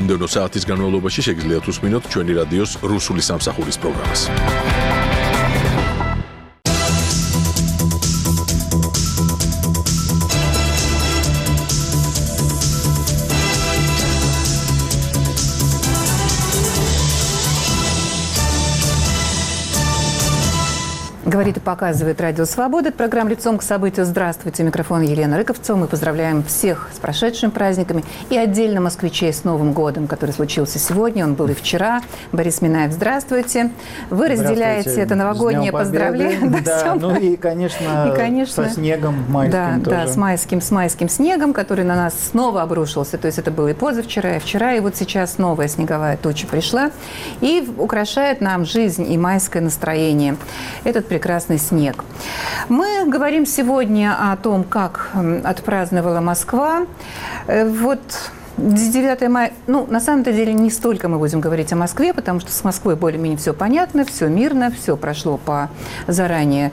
მომდევნო საათის განმავლობაში შეგიძლიათ უსმინოთ ჩვენი რადიოს რუსული სამსახურის პროგრამას. Говорит и показывает Радио Свобода. Это программа «Лицом к событию». Здравствуйте. Микрофон Елена Рыковцева. Мы поздравляем всех с прошедшими праздниками. И отдельно москвичей с Новым годом, который случился сегодня. Он был и вчера. Борис Минаев, здравствуйте. Вы разделяете это новогоднее поздравление. Да, ну и, конечно, со снегом майским тоже. Да, с майским снегом, который на нас снова обрушился. То есть это было и позавчера, и вчера. И вот сейчас новая снеговая туча пришла. И украшает нам жизнь и майское настроение. Этот прекрасный снег. Мы говорим сегодня о том, как отпраздновала Москва. Вот 9 мая, на самом-то деле не столько мы будем говорить о Москве, потому что с Москвой более-менее все понятно, все мирно, все прошло по заранее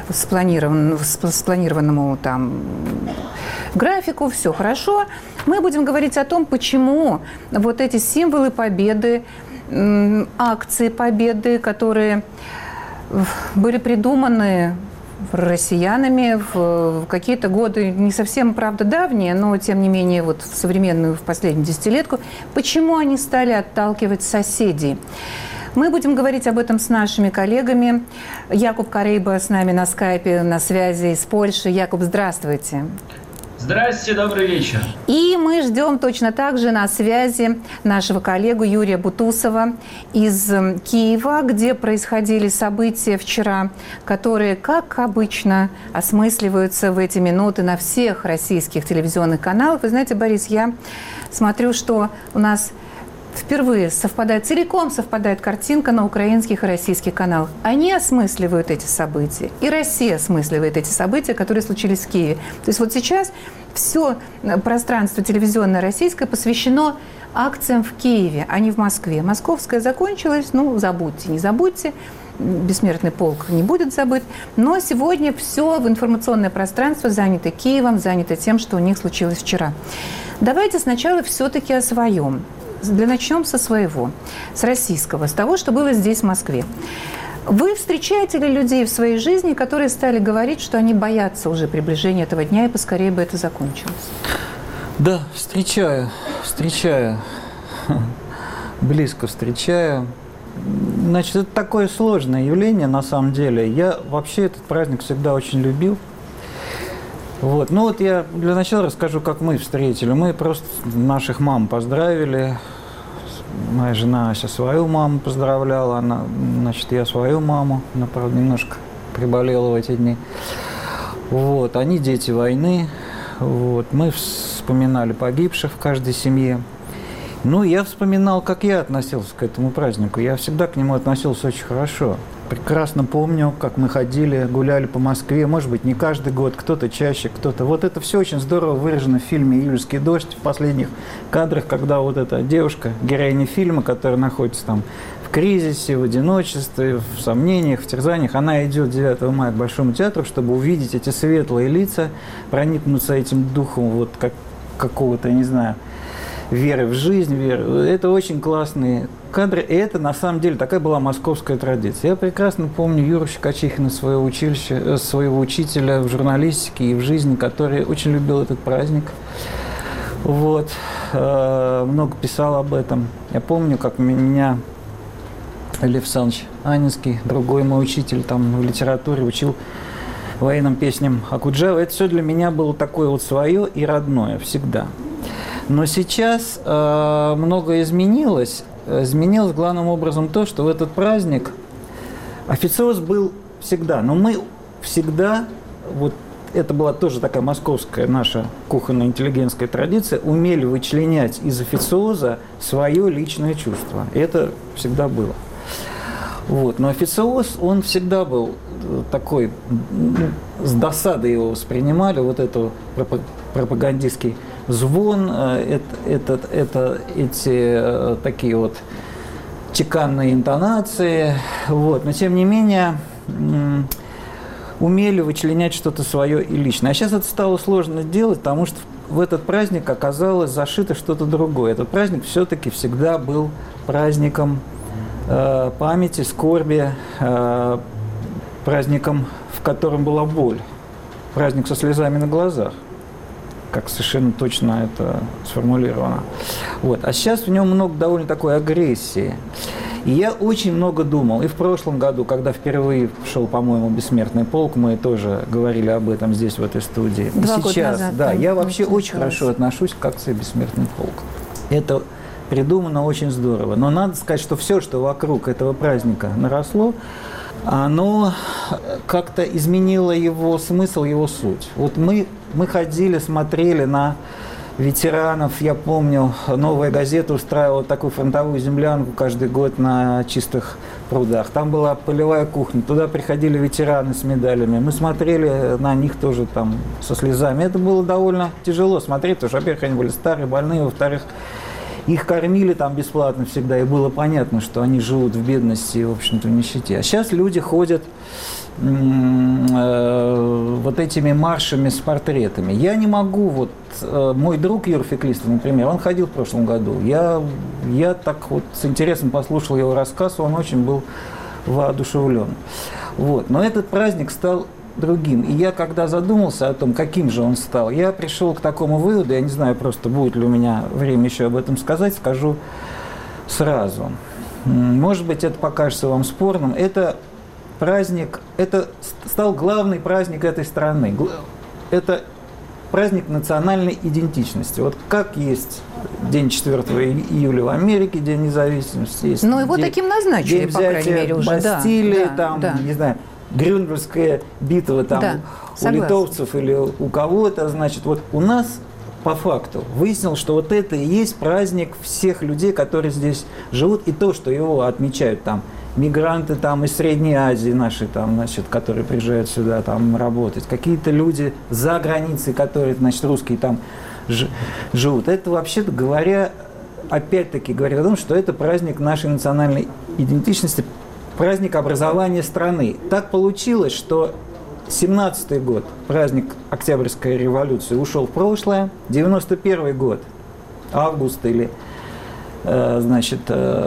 спланированному там графику, все хорошо. Мы будем говорить о том, почему вот эти символы победы, акции победы, которые были придуманы россиянами в какие-то годы, не совсем, правда, давние, но, тем не менее, вот в современную, в последнюю десятилетку, почему они стали отталкивать соседей. Мы будем говорить об этом с нашими коллегами. Якуб Карейба с нами на скайпе, на связи из Польши. Якуб, здравствуйте. Здравствуйте, добрый вечер. И мы ждем точно так же на связи нашего коллегу Юрия Бутусова из Киева, где происходили события вчера, которые, как обычно, осмысливаются в эти минуты на всех российских телевизионных каналах. Вы знаете, Борис, я смотрю, что у нас впервые целиком совпадает картинка на украинских и российских каналах. Они осмысливают эти события, и Россия осмысливает эти события, которые случились в Киеве. То есть вот сейчас все пространство телевизионное российское посвящено акциям в Киеве, а не в Москве. Московская закончилась, забудьте, не забудьте. Бессмертный полк не будет забыт. Но сегодня все в информационное пространство занято Киевом, занято тем, что у них случилось вчера. Давайте сначала все-таки о своем. Начнем со своего, с российского, с того, что было здесь, в Москве. Вы встречаете ли людей в своей жизни, которые стали говорить, что они боятся уже приближения этого дня, и поскорее бы это закончилось? Да, встречаю. Близко встречаю. Значит, это такое сложное явление, на самом деле. Я вообще этот праздник всегда очень любил. Вот. Я для начала расскажу, как мы встретили. Мы просто наших мам поздравили. Моя жена Ася свою маму поздравляла. Я свою маму. Она, правда, немножко приболела в эти дни. Вот. Они дети войны. Вот. Мы вспоминали погибших в каждой семье. Я вспоминал, как я относился к этому празднику. Я всегда к нему относился очень хорошо. Прекрасно помню, как мы гуляли по Москве. Может быть, не каждый год, кто-то чаще, кто-то. Вот это все очень здорово выражено в фильме «Июльский дождь» в последних кадрах, когда вот эта девушка, героиня фильма, которая находится там в кризисе, в одиночестве, в сомнениях, в терзаниях, она идет 9 мая к Большому театру, чтобы увидеть эти светлые лица, проникнуться этим духом как какого-то, я не знаю, веры в жизнь, Это очень классные кадры. И это, на самом деле, такая была московская традиция. Я прекрасно помню Юру Щекочихина, своего учителя в журналистике и в жизни, который очень любил этот праздник. Вот. Много писал об этом. Я помню, как меня Лев Александрович Анинский, другой мой учитель в литературе, учил военным песням Акуджавы. Это все для меня было такое вот свое и родное всегда. Но сейчас многое изменилось. Изменилось главным образом то, что в этот праздник официоз был всегда. Но мы всегда, это была тоже такая московская наша кухонно-интеллигентская традиция, умели вычленять из официоза свое личное чувство. И это всегда было. Но официоз, он всегда был такой, с досадой его воспринимали, это пропагандистский звон, эти такие чеканные интонации, но тем не менее умели вычленять что-то свое и личное. А сейчас это стало сложно делать, потому что в этот праздник оказалось зашито что-то другое. Этот праздник все-таки всегда был праздником памяти, скорби, праздником, в котором была боль. Праздник со слезами на глазах, как совершенно точно это сформулировано. Вот. А сейчас в нем много довольно такой агрессии. И я очень много думал. И в прошлом году, когда впервые шел, по-моему, «Бессмертный полк», мы тоже говорили об этом здесь, в этой студии. И сейчас, назад, да, я вообще очень хорошо отношусь к акции «Бессмертный полк». Это придумано очень здорово. Но надо сказать, что все, что вокруг этого праздника наросло, оно как-то изменило его смысл, его суть. Вот мы ходили, смотрели на ветеранов. Я помню, «Новая газета» устраивала такую фронтовую землянку каждый год на Чистых прудах. Там была полевая кухня, туда приходили ветераны с медалями. Мы смотрели на них тоже там со слезами. Это было довольно тяжело смотреть, потому что, во-первых, они были старые, больные, во-вторых, их кормили там бесплатно всегда, и было понятно, что они живут в бедности и, в общем-то, в нищете. А сейчас люди ходят вот этими маршами с портретами. Я не могу, мой друг Юрий Феклистов, например, он ходил в прошлом году. Я так вот с интересом послушал его рассказ, он очень был воодушевлен. Вот. Но этот праздник стал другим. И я, когда задумался о том, каким же он стал, я пришел к такому выводу, я не знаю просто, будет ли у меня время еще об этом сказать, скажу сразу. Может быть, это покажется вам спорным. Это праздник, это стал главный праздник этой страны. Это праздник национальной идентичности. Вот как есть день 4 июля в Америке, День независимости. Есть но его таким назначили, день по крайней мере, уже. Бастилии, не знаю, Грюнвальдская битва там у литовцев или у кого-то. Значит, вот у нас по факту выяснилось, что вот это и есть праздник всех людей, которые здесь живут, и то, что его отмечают там мигранты там из Средней Азии наши там, значит, которые приезжают сюда там работать, какие-то люди за границей, которые, значит, русские там живут. Это, вообще-то говоря, опять-таки говорит о том, что это праздник нашей национальной идентичности, праздник образования страны. Так получилось, что 17-й год, праздник Октябрьской революции, ушел в прошлое. 91-й год, август или, значит,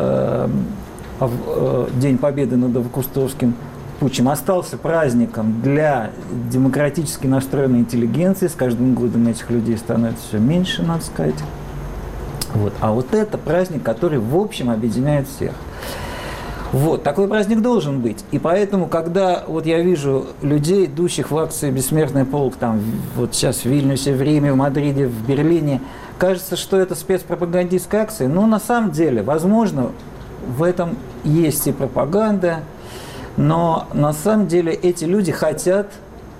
День Победы над Августовским путчем, остался праздником для демократически настроенной интеллигенции. С каждым годом этих людей становится все меньше, надо сказать. Вот. А вот это праздник, который в общем объединяет всех. Вот, такой праздник должен быть. И поэтому, когда вот я вижу людей, идущих в акции «Бессмертный полк», там, вот сейчас в Вильнюсе, в Риме, в Мадриде, в Берлине, кажется, что это спецпропагандистская акция. Но на самом деле, возможно, в этом есть и пропаганда, но на самом деле эти люди хотят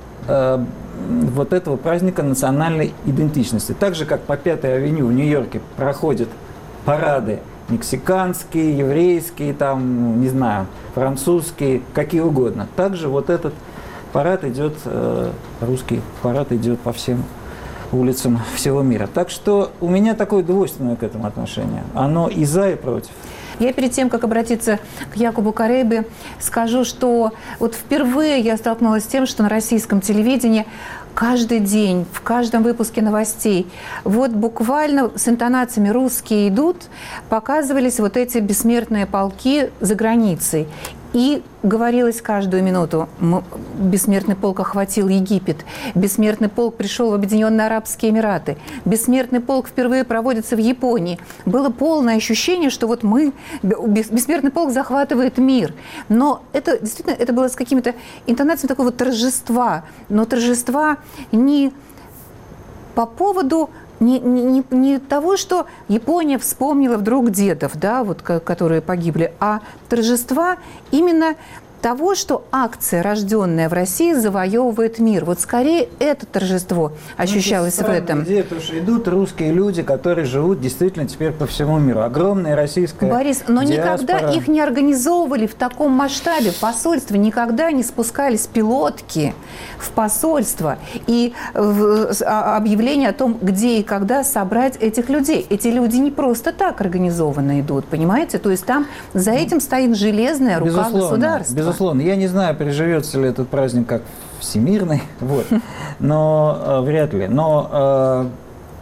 вот этого праздника национальной идентичности. Так же, как по 5-й авеню в Нью-Йорке проходят парады мексиканские, еврейские, там, не знаю, французские, какие угодно. Также вот этот парад идет, русский парад идет по всем улицам всего мира. Так что у меня такое двойственное к этому отношение. Оно и за, и против. Я перед тем, как обратиться к Якубу Карейбе, скажу, что вот впервые я столкнулась с тем, что на российском телевидении каждый день, в каждом выпуске новостей, вот буквально с интонациями «русские идут», показывались вот эти бессмертные полки за границей. И говорилось каждую минуту: бессмертный полк охватил Египет, бессмертный полк пришел в Объединенные Арабские Эмираты, бессмертный полк впервые проводится в Японии. Было полное ощущение, что вот бессмертный полк захватывает мир. Но это действительно, это было с какими-то интонациями такого торжества, но торжества не по поводу не того, что Япония вспомнила вдруг дедов, да, вот, которые погибли, а торжества именно того, что акция, рожденная в России, завоевывает мир. Вот скорее это торжество ощущалось в этом. Идея, потому что идут русские люди, которые живут действительно теперь по всему миру. Огромная российская Борис, но диаспора. никогда их не организовывали в таком масштабе. В посольстве никогда не спускались пилотки в посольство и объявление о том, где и когда собрать этих людей. Эти люди не просто так организованно идут, понимаете? То есть там за этим стоит железная рука государства. Безусловно. Я не знаю, приживется ли этот праздник как всемирный, вот, но вряд ли. Но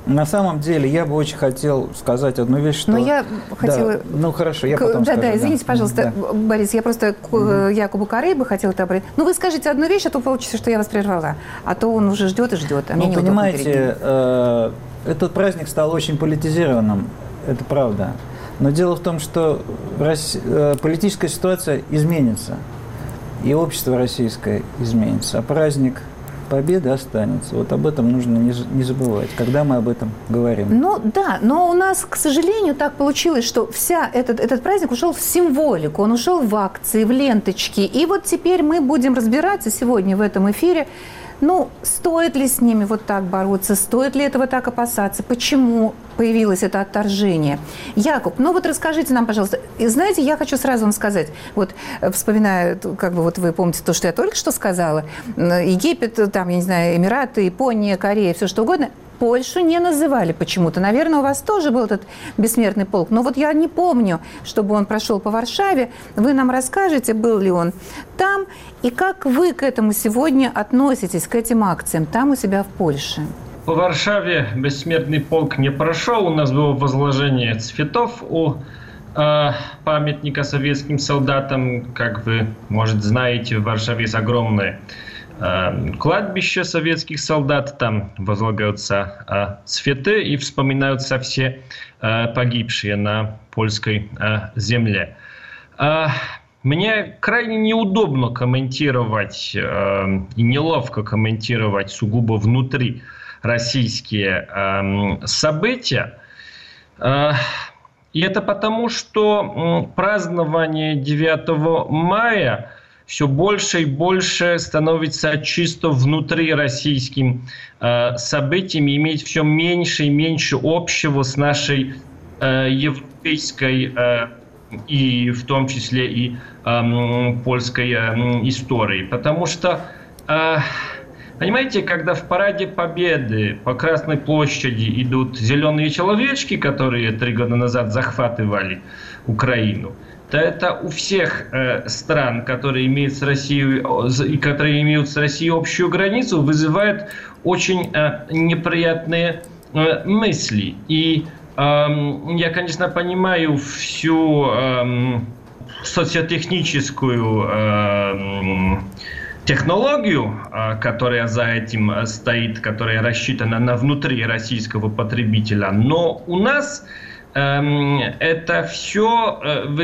На самом деле, я бы очень хотел сказать одну вещь, что... Но я хотела... Да, ну, хорошо, я потом скажу. Да, извините, пожалуйста, да. Борис, я просто к Якубу Корее бы хотела это обратить. Ну, вы скажите одну вещь, а то получится, что я вас прервала. А то он уже ждет и ждет, а мне неудобно перед ним. Понимаете, этот праздник стал очень политизированным, это правда. Но дело в том, что политическая ситуация изменится, и общество российское изменится, а праздник Победы останется. Вот об этом нужно не забывать, когда мы об этом говорим. Ну да, но у нас, к сожалению, так получилось, что этот праздник ушел в символику, он ушел в акции, в ленточки. И вот теперь мы будем разбираться сегодня в этом эфире, ну, стоит ли с ними вот так бороться, стоит ли этого так опасаться, почему появилось это отторжение. Якуб, ну вот расскажите нам, пожалуйста. И знаете, я хочу сразу вам сказать, вот вспоминая, как бы вот вы помните то, что я только что сказала, Египет, там, я не знаю, Эмираты, Япония, Корея, все что угодно, Польшу не называли почему-то. Наверное, у вас тоже был этот бессмертный полк. Но вот я не помню, чтобы он прошел по Варшаве. Вы нам расскажете, был ли он там, и как вы к этому сегодня относитесь, к этим акциям там у себя в Польше? По Варшаве бессмертный полк не прошел. У нас было возложение цветов у памятника советским солдатам. Как вы, может, знаете, в Варшаве есть огромное кладбище советских солдат, там возлагаются цветы и вспоминаются все погибшие на польской земле. Мне крайне неудобно комментировать и неловко комментировать сугубо внутри российские события. И это потому, что празднование 9 мая все больше и больше становится чисто внутрироссийским событием, имеет все меньше и меньше общего с нашей европейской и в том числе и польской историей. Потому что, понимаете, когда в параде Победы по Красной площади идут зеленые человечки, которые 3 года назад захватывали Украину, то это у всех стран, которые имеют с Россией общую границу, вызывает очень неприятные мысли. И я, конечно, понимаю всю социотехническую технологию, которая за этим стоит, которая рассчитана на внутрироссийского потребителя, но у нас это все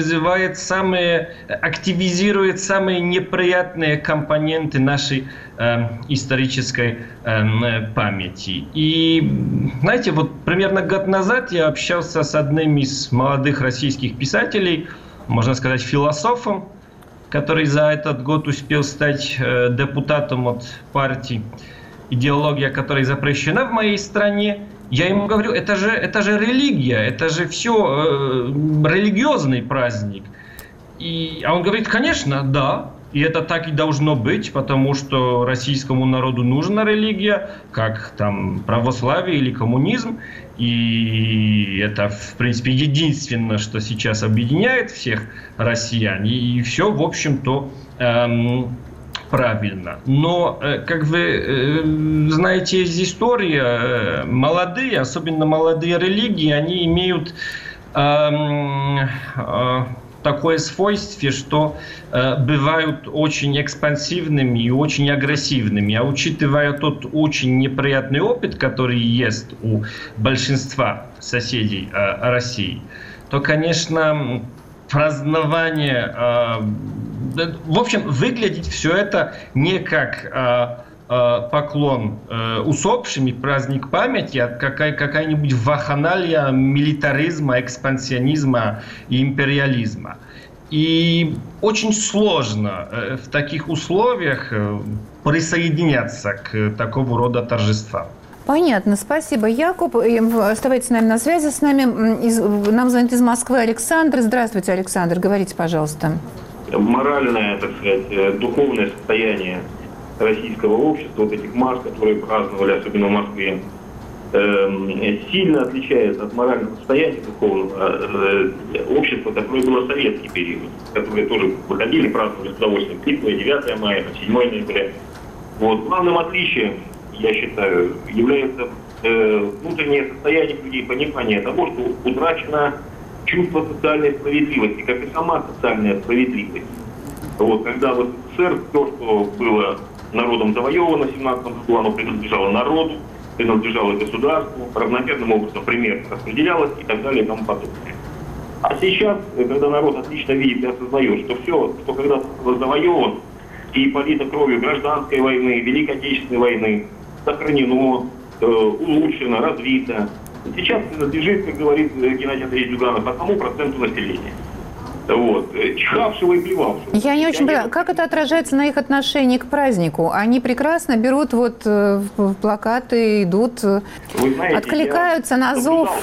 активизирует самые неприятные компоненты нашей исторической памяти. И, знаете, вот примерно год назад я общался с одним из молодых российских писателей, можно сказать, философом, который за этот год успел стать депутатом от партии, идеология которой запрещена в моей стране. Я ему говорю, это же религия, это же все религиозный праздник. А он говорит, конечно, да, и это так и должно быть, потому что российскому народу нужна религия, как там православие или коммунизм. И это, в принципе, единственное, что сейчас объединяет всех россиян. И все, в общем-то, правильно. Но, как вы знаете из истории, молодые, особенно молодые религии, они имеют такое свойство, что бывают очень экспансивными и очень агрессивными. А учитывая тот очень неприятный опыт, который есть у большинства соседей России, то, конечно, празднование... В общем, выглядит все это не как поклон усопшим и праздник памяти, а какая-нибудь вакханалия милитаризма, экспансионизма и империализма. И очень сложно в таких условиях присоединяться к такого рода торжествам. Понятно, спасибо, Якуб. Оставайтесь с нами на связи с нами. Нам звонит из Москвы Александр. Здравствуйте, Александр, говорите, пожалуйста. Моральное, так сказать, духовное состояние российского общества, вот этих масс, которые праздновали, особенно в Москве, сильно отличается от морального состояния духовного общества, которое было в советский период, которые тоже выходили, праздновали с удовольствием 9 мая, 7 ноября. Вот. Главным отличием, я считаю, является внутреннее состояние людей, понимание того, что утрачено чувство социальной справедливости, как и сама социальная справедливость. Вот, когда в СССР все, что было народом завоевано в 17 году, оно принадлежало народу, принадлежало государству, равномерным образом примерно распределялось и так далее и тому подобное. А сейчас, когда народ отлично видит и осознает, что все, что когда-то было завоевано, и полито кровью гражданской войны, Великой Отечественной войны, сохранено, улучшено, развито, сейчас принадлежит, как говорит Геннадий Андреевич Зюганов, 1% населения. Вот. Чихавшего и плевавшего. Я не очень понимаю, как это отражается на их отношении к празднику? Они прекрасно берут вот плакаты, идут, знаете, откликаются на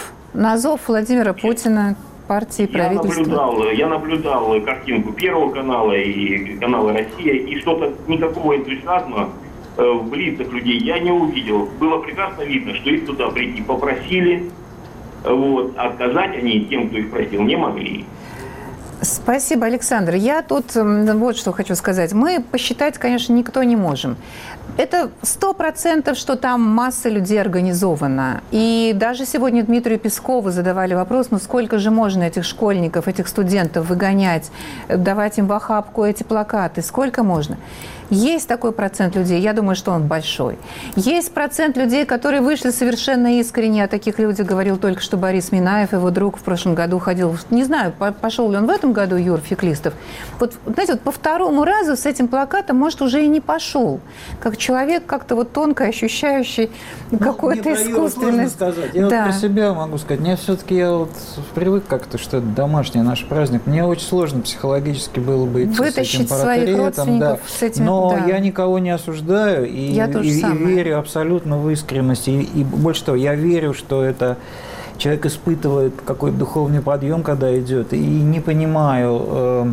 зов Владимира Путина, партии, правительства. Я наблюдал картинку Первого канала и канала «Россия», и что-то, никакого энтузиазма в лицах людей я не увидел. Было прекрасно видно, что их туда прийти попросили, вот, отказать они тем, кто их просил, не могли. Спасибо, Александр. Я тут вот что хочу сказать. Мы посчитать, конечно, никто не можем. Это 100%, что там масса людей организована. И даже сегодня Дмитрию Пескову задавали вопрос, ну сколько же можно этих школьников, этих студентов выгонять, давать им в охапку эти плакаты, сколько можно? Есть такой процент людей, я думаю, что он большой. Есть процент людей, которые вышли совершенно искренне. О таких людях говорил только что Борис Минаев, его друг в прошлом году ходил. Не знаю, пошел ли он в этом году, Юр Феклистов. Вот, знаете, вот по второму разу с этим плакатом, может, уже и не пошел. Как человек, как-то вот тонко ощущающий какую-то искусственность. Я вот про себя могу сказать. Мне все-таки я вот привык как-то, что это домашний наш праздник. Мне очень сложно психологически было бы идти вытащить с этим своих родственников с этими. Но я никого не осуждаю и верю абсолютно в искренность. И больше того, я верю, что это человек испытывает какой-то духовный подъем, когда идет. И не понимаю,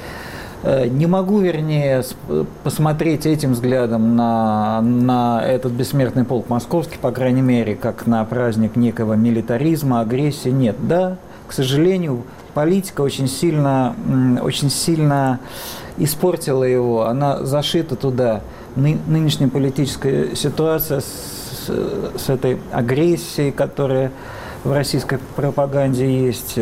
не могу, вернее, посмотреть этим взглядом на этот бессмертный полк московский, по крайней мере, как на праздник некого милитаризма, агрессии. Нет, да, к сожалению, политика очень сильно испортила его, она зашита туда. Нынешняя политическая ситуация с этой агрессией, которая в российской пропаганде есть,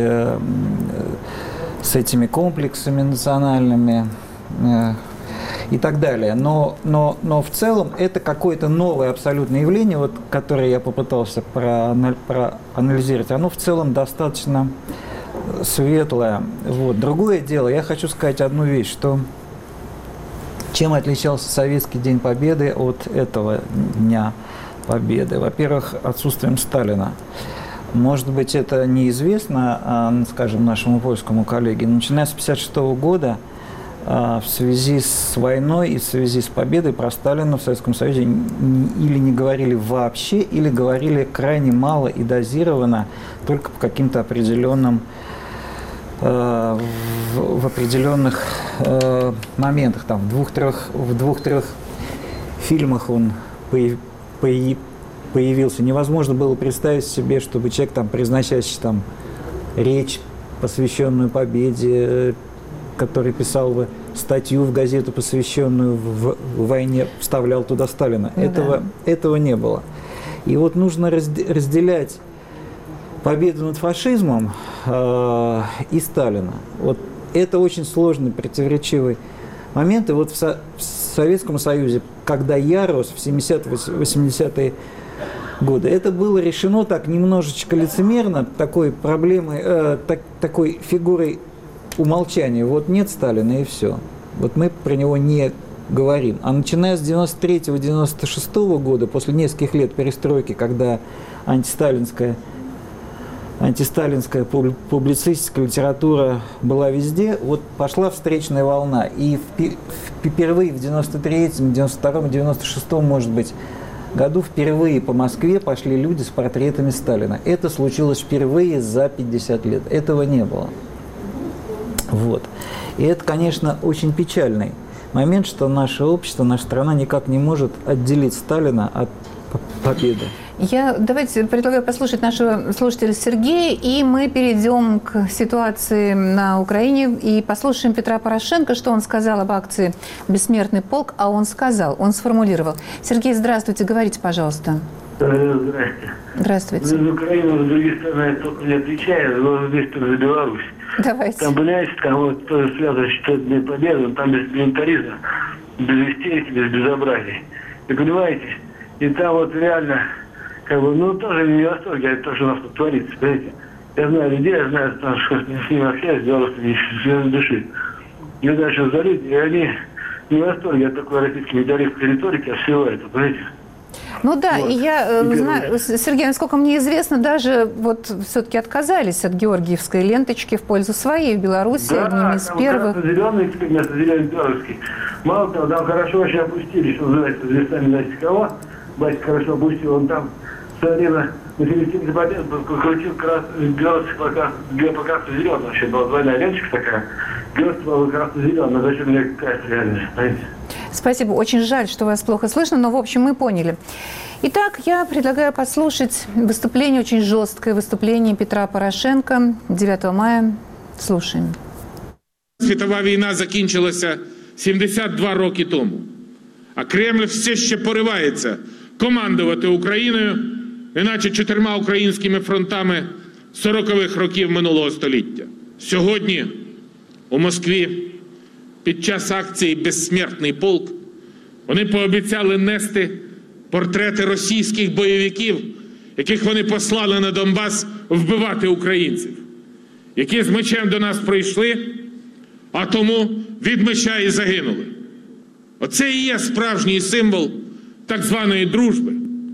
с этими комплексами национальными и так далее. Но в целом это какое-то новое абсолютное явление, вот, которое я попытался проанализировать, оно в целом достаточно светлое. Вот. Другое дело, я хочу сказать одну вещь, что чем отличался Советский День Победы от этого Дня Победы? Во-первых, отсутствием Сталина. Может быть, это неизвестно, скажем, нашему польскому коллеге, но начиная с 1956 года в связи с войной и в связи с победой про Сталина в Советском Союзе или не говорили вообще, или говорили крайне мало и дозированно, только по каким-то определенным в определенных моментах. Там, в двух-трех фильмах он появился. Невозможно было представить себе, чтобы человек, там, произносящий там, речь, посвященную победе, который писал бы статью в газету, посвященную в войне, вставлял туда Сталина. Этого не было. И вот нужно разделять победу над фашизмом и Сталина. Вот это очень сложный, противоречивый момент. И вот в Советском Союзе, когда я рос в 70-80-е годы, это было решено так немножечко лицемерно, такой проблемой, такой фигурой умолчания. Вот нет Сталина и все. Вот мы про него не говорим. А начиная с 93-96 года, после нескольких лет перестройки, когда антисталинская публицистическая литература была везде, вот пошла встречная волна. И впервые в 93-м, 92-м, 96-м, может быть, году впервые по Москве пошли люди с портретами Сталина. Это случилось впервые за 50 лет. Этого не было. Вот. И это, конечно, очень печальный момент, что наше общество, наша страна никак не может отделить Сталина от победы. Давайте предлагаю послушать нашего слушателя Сергея, и мы перейдем к ситуации на Украине и послушаем Петра Порошенко, что он сказал об акции «Бессмертный полк», а он сформулировал. Сергей, здравствуйте, говорите, пожалуйста. Здравствуйте. Здравствуйте. За Украину, с другой стороны, я только не отвечаю, но здесь тоже за Беларусь. Давайте. Там, понимаете, там вот тоже связано с Днем Победы, но там без милитаризма, без истерики, без безобразий. Вы понимаете? И там вот реально, как бы, ну, тоже не в восторге от того, что у нас тут творится, понимаете? Я знаю людей, я знаю, там, что с ними общаюсь, белорусами, из души. Я знаю, что за люди, и они не в восторге от такой российской милитаристской риторики, от всего этого, понимаете? Ну да, Вот. и я знаю, Сергей, насколько мне известно, даже вот все-таки отказались от георгиевской ленточки в пользу своей в Беларуси, одними из первых. Да, зеленый вместо зеленый белорусский. Мало того, там хорошо очень опустили, что называется, листами, знаете, кого? Батька хорошо опустил, он там в свое время на Филиппинской победы покрутил белорусский пока, две по красно-зеленый, вообще была двойная ленточка такая, белорусский был красно-зеленый, зачем мне какая-то реальность, знаете? Спасибо. Очень жаль, что вас плохо слышно, но, в общем, мы поняли. Итак, я предлагаю послушать выступление, очень жесткое выступление Петра Порошенко 9 мая. Слушаем. Світова війна закінчилася 72 роки тому. А Кремль все ще поривається командувати Україною, іначе 4 українськими фронтами 40-х років минулого століття. Сьогодні у Москві під час акції «Безсмертний полк» вони пообіцяли нести портрети російських бойовиків, яких вони послали на Донбас вбивати українців, які з мечем до нас прийшли, а тому від меча і загинули. Оце і є справжній символ так званої дружби.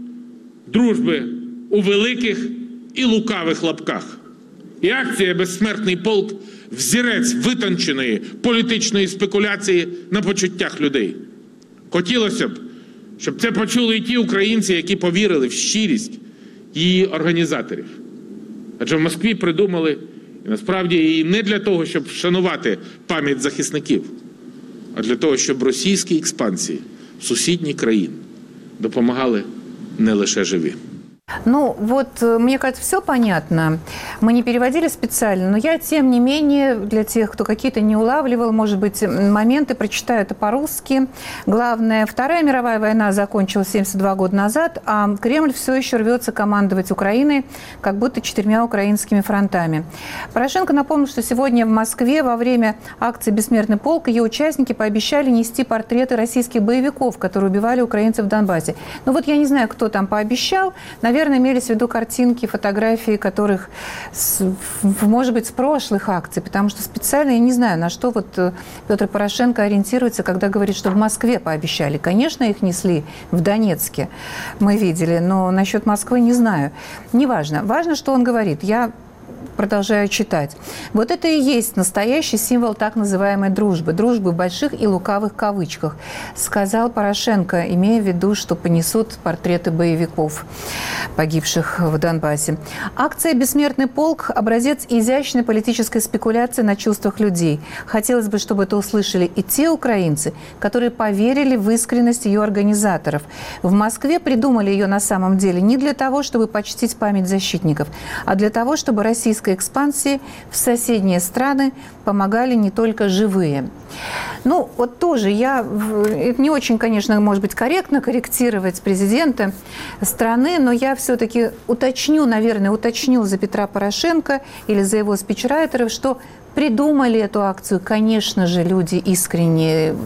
Дружби у великих і лукавих лапках. І акція «Безсмертний полк» – взірець витонченої політичної спекуляції на почуттях людей. Хотілося б, щоб це почули і ті українці, які повірили в щирість її організаторів. Адже в Москві придумали, і насправді її не для того, щоб вшанувати пам'ять захисників, а для того, щоб російській експансії в сусідні країни допомагали не лише живі. Ну, вот, мне кажется, все понятно. Мы не переводили специально, но я, тем не менее, для тех, кто какие-то не улавливал, может быть, моменты, прочитаю это по-русски. Главное, Вторая мировая война закончилась 72 года назад, а Кремль все еще рвется командовать Украиной, как будто 4 украинскими фронтами. Порошенко напомнил, что сегодня в Москве во время акции «Бессмертный полк» ее участники пообещали нести портреты российских боевиков, которые убивали украинцев в Донбассе. Ну вот я не знаю, кто там пообещал. Наверное, имелись в виду картинки, фотографии, которых, может быть, с прошлых акций, потому что специально, я не знаю, на что вот Петр Порошенко ориентируется, когда говорит, что в Москве пообещали. Конечно, их несли в Донецке, мы видели, но насчет Москвы не знаю. Неважно. Важно, что он говорит. Я продолжаю читать. Вот это и есть настоящий символ так называемой дружбы. Дружбы в больших и лукавых кавычках, сказал Порошенко, имея в виду, что понесут портреты боевиков, погибших в Донбассе. Акция «Бессмертный полк» – образец изящной политической спекуляции на чувствах людей. Хотелось бы, чтобы это услышали и те украинцы, которые поверили в искренность ее организаторов. В Москве придумали ее на самом деле не для того, чтобы почтить память защитников, а для того, чтобы российская экспансии в соседние страны помогали не только живые. Ну, вот тоже это не очень, конечно, может быть, корректно корректировать президента страны, но я все-таки уточню за Петра Порошенко или за его спичрайтеров, что придумали эту акцию, конечно же, люди искренне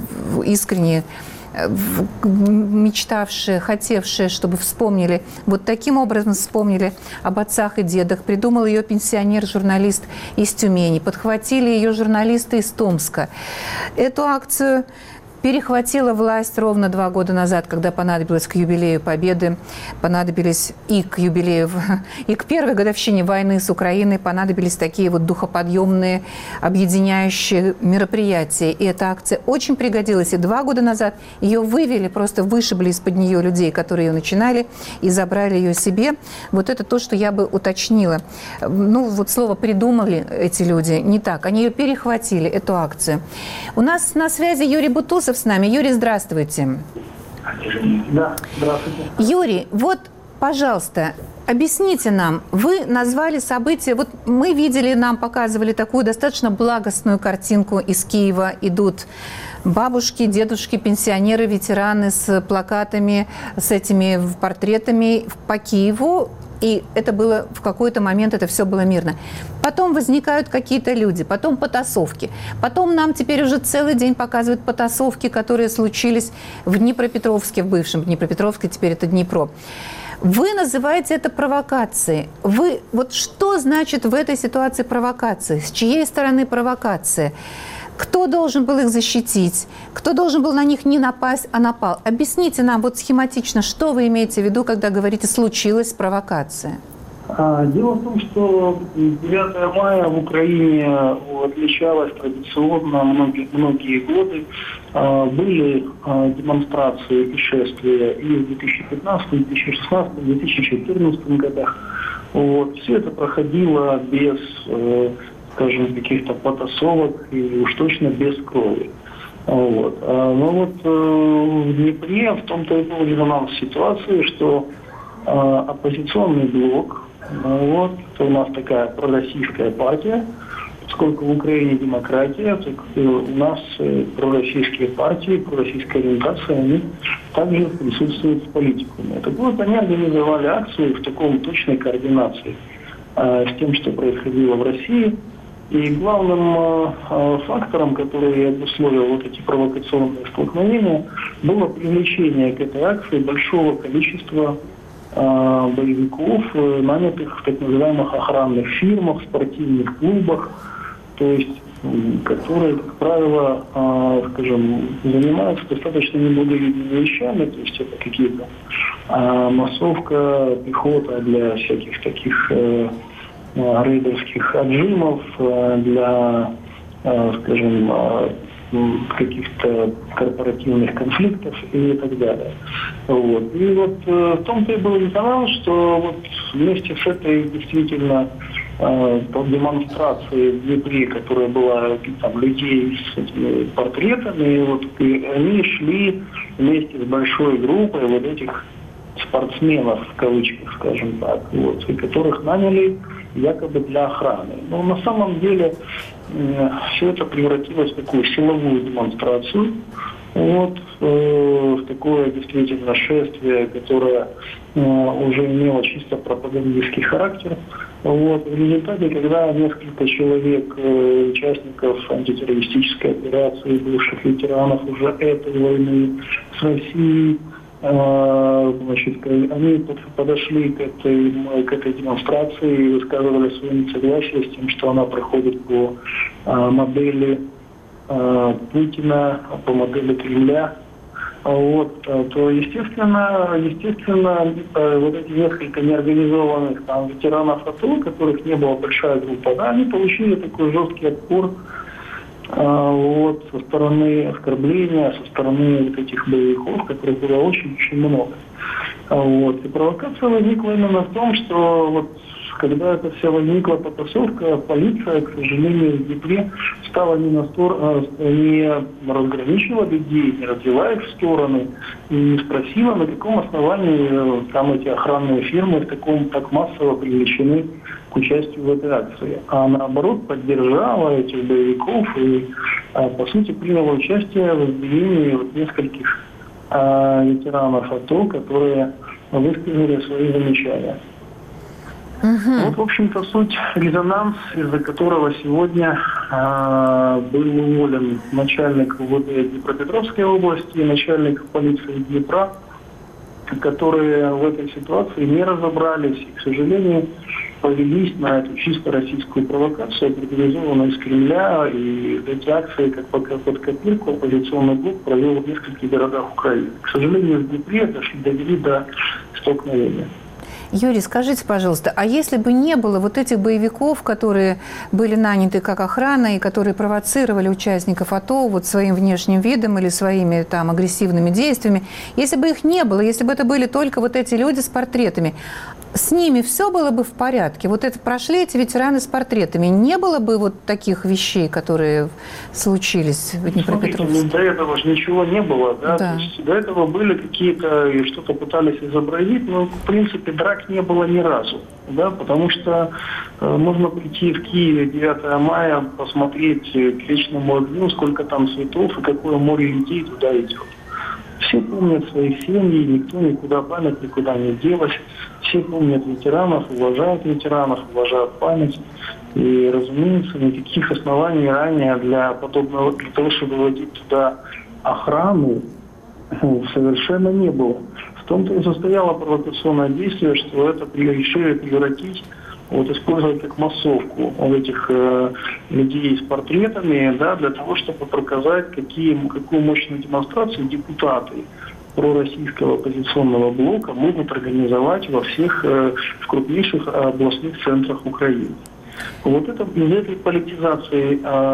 мечтавшие, хотевшие, чтобы вспомнили, вот таким образом вспомнили об отцах и дедах. Придумал ее пенсионер-журналист из Тюмени, подхватили ее журналисты из Томска. Эту акцию перехватила власть ровно 2 года назад, когда понадобилось к юбилею Победы, понадобились и к первой годовщине войны с Украиной понадобились такие вот духоподъемные, объединяющие мероприятия. И эта акция очень пригодилась. И 2 года назад ее вывели, просто вышибли из-под нее людей, которые ее начинали, и забрали ее себе. Вот это то, что я бы уточнила. Ну, вот слово «придумали» эти люди не так. Они ее перехватили, эту акцию. У нас на связи Юрий Бутусов с нами. Юрий, здравствуйте. Да, здравствуйте. Юрий, вот, пожалуйста, Объясните нам, вы назвали события, вот мы видели, нам показывали такую достаточно благостную картинку из Киева. Идут бабушки, дедушки, пенсионеры, ветераны с плакатами, с этими портретами по Киеву. И это было в какой-то момент, это все было мирно. Потом возникают какие-то люди, потом потасовки. Потом нам теперь уже целый день показывают потасовки, которые случились в Днепропетровске, в бывшем Днепропетровске, теперь это Днепро. Вы называете это провокацией. Вот что значит в этой ситуации провокация? С чьей стороны провокация? Кто должен был их защитить? Кто должен был на них не напасть, а напал? Объясните нам вот схематично, что вы имеете в виду, когда говорите «случилась провокация»? Дело в том, что 9 мая в Украине отличалось традиционно многие годы. Были демонстрации и шествия и в 2015, 2016, 2014 годах. Все это проходило без, скажем, каких-то потасовок и уж точно без крови. Но в Днепре в том-то и был резонанс ситуации, что оппозиционный блок, это у нас такая пророссийская партия, поскольку в Украине демократия, так у нас пророссийские партии, пророссийская ориентация, они также присутствуют в политикуме. Так вот, они организовали акцию в таком точной координации с тем, что происходило в России. И главным фактором, который обусловил вот эти провокационные столкновения, было привлечение к этой акции большого количества боевиков, нанятых в так называемых охранных фирмах, спортивных клубах, то есть которые, как правило, скажем, занимаются достаточно неблаговидными вещами, то есть это какие-то массовка, пехота для всяких таких рейдерских отжимов, для, скажем, каких-то корпоративных конфликтов и так далее. И в том-то и был резонанс, что вместе с этой действительно демонстрацией в Днепре, которая была там людей с этими портретами, и они шли вместе с большой группой этих спортсменов, в кавычках, скажем так, и которых наняли якобы для охраны. Но на самом деле все это превратилось в такую силовую демонстрацию, в такое действительно шествие, которое уже имело чисто пропагандистский характер. В результате, когда несколько человек, участников антитеррористической операции, бывших ветеранов уже этой войны с Россией, они подошли к этой демонстрации и высказывали свое несогласие с тем, что она проходит по модели Путина, по модели Кремля. То естественно, эти несколько неорганизованных ветеранов АТО, которых не была большая группа, они получили такой жесткий отпор со стороны оскорбления, со стороны этих боевиков, которых было очень-очень много. И провокация возникла именно в том, что когда эта вся возникла потасовка, полиция, к сожалению, в Днепре стала не разграничила людей, не развела их в стороны, и не спросила, на каком основании там эти охранные фирмы так массово привлечены к участию в этой акции. А наоборот, поддержала этих боевиков и, по сути, приняла участие в избиении нескольких ветеранов АТО, которые высказали свои замечания. В общем-то, суть резонанс, из-за которого сегодня был уволен начальник УВД Днепропетровской области и начальник полиции Днепра, которые в этой ситуации не разобрались и, к сожалению, повелись на эту чисто российскую провокацию, организованную из Кремля, и эти акции, как под копирку, оппозиционный блок провел в нескольких городах Украины. К сожалению, в Днепре довели до столкновения. Юрий, скажите, пожалуйста, а если бы не было этих боевиков, которые были наняты как охрана и которые провоцировали участников АТО своим внешним видом или своими агрессивными действиями, если бы их не было, если бы это были только эти люди с портретами, с ними все было бы в порядке? Прошли эти ветераны с портретами, не было бы таких вещей, которые случились в Днепропетровске? До этого же ничего не было, да? То есть до этого были какие-то, и что-то пытались изобразить, но в принципе драк так не было ни разу. Да, потому что можно прийти в Киеве 9 мая, посмотреть к Вечному огню, сколько там цветов и какое море людей туда идет. Все помнят своих семей, никто никуда, память никуда не делась. Все помнят ветеранов, уважают память. И, разумеется, никаких оснований ранее для того, чтобы вводить туда охрану, совершенно не было. В том-то и состояло провокационное действие, что это решили превратить, использовать как массовку этих людей с портретами, да, для того, чтобы показать, какую мощную демонстрацию депутаты пророссийского оппозиционного блока могут организовать во всех в крупнейших областных центрах Украины. Из этой политизации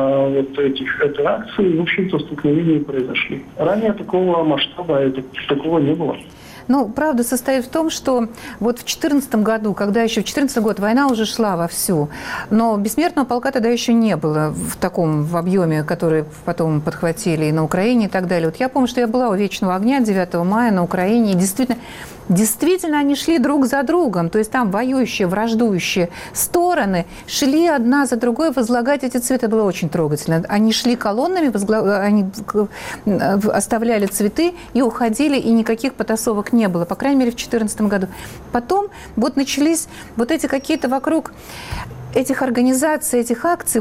этой акции, в общем-то, столкновения и произошли. Ранее такого масштаба, такого не было. Правда состоит в том, что в 2014 году, когда еще в 2014 год война уже шла вовсю, но бессмертного полка тогда еще не было в объеме, который потом подхватили и на Украине и так далее. Я помню, что я была у Вечного огня 9 мая на Украине, и действительно они шли друг за другом, то есть там воюющие, враждующие стороны шли одна за другой возлагать эти цветы. Было очень трогательно. Они шли колоннами, они оставляли цветы и уходили, и никаких потасовок не было, по крайней мере, в 2014 году. Потом начались эти какие-то вокруг этих организаций, этих акций,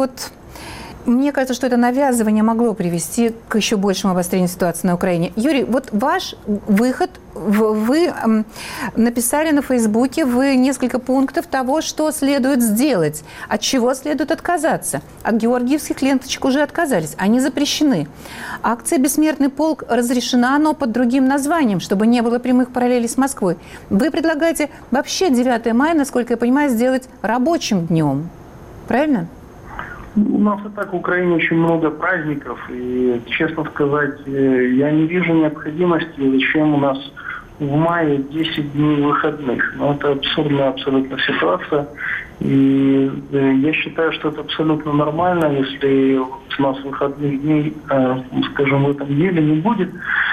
мне кажется, что это навязывание могло привести к еще большему обострению ситуации на Украине. Юрий, ваш выход, вы написали на Фейсбуке, вы несколько пунктов того, что следует сделать, от чего следует отказаться. От георгиевских ленточек уже отказались, они запрещены. Акция «Бессмертный полк» разрешена, но под другим названием, чтобы не было прямых параллелей с Москвой. Вы предлагаете вообще 9 мая, насколько я понимаю, сделать рабочим днем. Правильно? У нас и так в Украине очень много праздников, и, честно сказать, я не вижу необходимости, зачем у нас в мае 10 дней выходных. Это абсурдная абсолютно ситуация, и я считаю, что это абсолютно нормально, если у нас выходных дней, скажем, в этом деле не будет.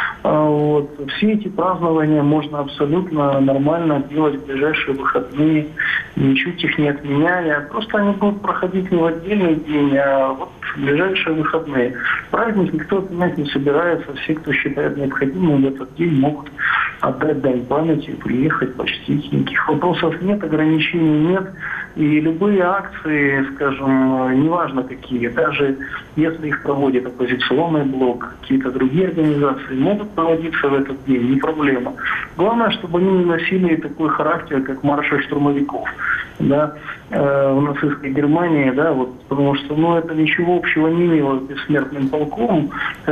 Все эти празднования можно абсолютно нормально делать в ближайшие выходные, ничуть их не отменяя. Просто они будут проходить не в отдельный день, а в ближайшие выходные. Праздник никто отменять не собирается. Все, кто считает необходимым, в этот день могут отдать дань памяти, приехать, почтить. Никаких вопросов нет, ограничений нет. И любые акции, скажем, неважно какие, даже если их проводит оппозиционный блок, какие-то другие организации, могут проводиться в этот день, не проблема. Главное, чтобы они не носили такой характер, как марши штурмовиков, да, в нацистской Германии, да, потому что, это ничего общего не имело с бессмертным полком,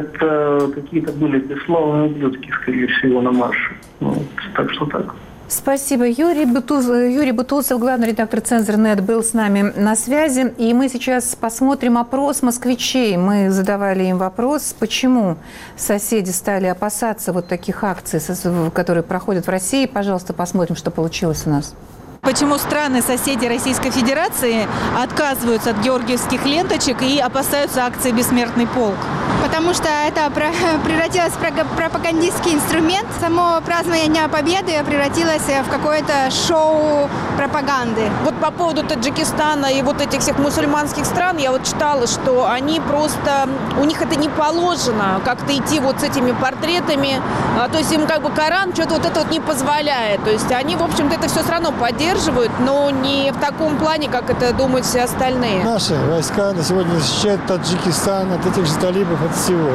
это какие-то были бесславные ублюдки, скорее всего, на марше. Так что так. Спасибо. Юрий Бутусов, главный редактор «Цензор.нет», был с нами на связи. И мы сейчас посмотрим опрос москвичей. Мы задавали им вопрос, почему соседи стали опасаться таких акций, которые проходят в России. Пожалуйста, посмотрим, что получилось у нас. Почему страны-соседи Российской Федерации отказываются от георгиевских ленточек и опасаются акции «Бессмертный полк»? Потому что это превратилось в пропагандистский инструмент. Само празднование Дня Победы превратилось в какое-то шоу пропаганды. По поводу Таджикистана и этих всех мусульманских стран, я читала, что они просто, у них это не положено, как-то идти с этими портретами. То есть им Коран что-то это не позволяет. То есть они, в общем-то, это все все равно поддерживают, но не в таком плане, как это думают все остальные. Наши войска на сегодня защищают Таджикистан от этих же талибов, от всего.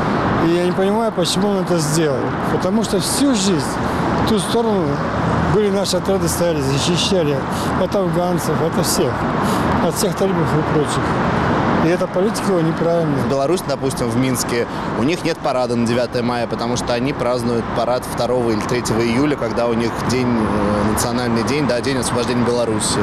И я не понимаю, почему он это сделал. Потому что всю жизнь в ту сторону были наши отряды, стояли, защищали от афганцев, от всех талибов и прочих. И эта политика неправильная. Беларусь, допустим, в Минске, у них нет парада на 9 мая, потому что они празднуют парад 2 или 3 июля, когда у них национальный день, день освобождения Беларуси.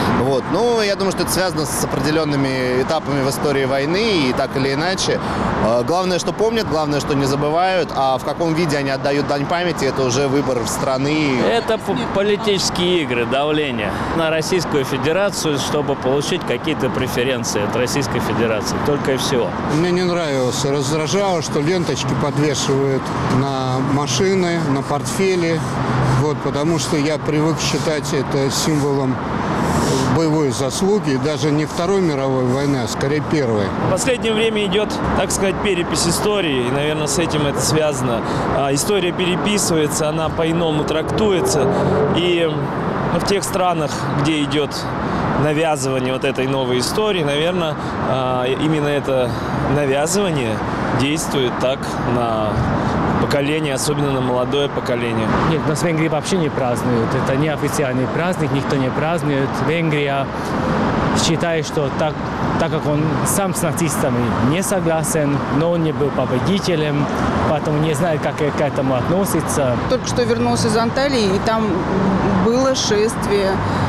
Я думаю, что это связано с определенными этапами в истории войны, и так или иначе. Главное, что помнят, главное, что не забывают, а в каком виде они отдают дань памяти, это уже выбор страны. Это политические игры, давление на Российскую Федерацию, чтобы получить какие-то преференции от Российской Федерации. Только и всего. Мне не нравилось, раздражало, что ленточки подвешивают на машины, на портфели. вот, потому что я привык считать это символом боевой заслуги, даже не Второй мировой войны, а скорее Первой. В последнее время идет, так сказать, перепись истории, и, наверное, с этим это связано. История переписывается, она по-иному трактуется, и в тех странах, где идет навязывание вот этой новой истории, наверное, именно это навязывание действует так на поколение, особенно на молодое поколение. Нет, у нас в Венгрии вообще не празднуют. Это не официальный праздник, никто не празднует. Венгрия считает, что так как он сам с нацистами не согласен, но он не был победителем, поэтому не знает, как к этому относиться. Только что вернулся из Анталии, и там было шествие.